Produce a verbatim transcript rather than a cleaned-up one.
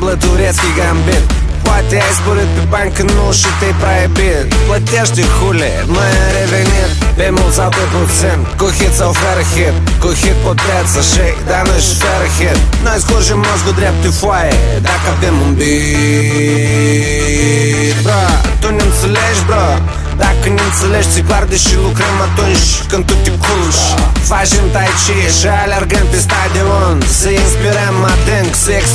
turețchi gambit. Poate ai zburit pe bani când nu și te-ai prea iubit. Plătește hule, mai ai revenit pe mult sau pe puțin, cu hit sau fără hit. Cu hit pot viața și, dar nu și fără hit. Noi scurgem mozgul drept pe foaie dacă avem un beat. Bro, tu ne înțelegi, bro? Dacă ne înțelegi, ți clar, deși lucrăm atunci când tu te culci. Facem tai chi și alergăm pe stadion, să inspirăm adânc, să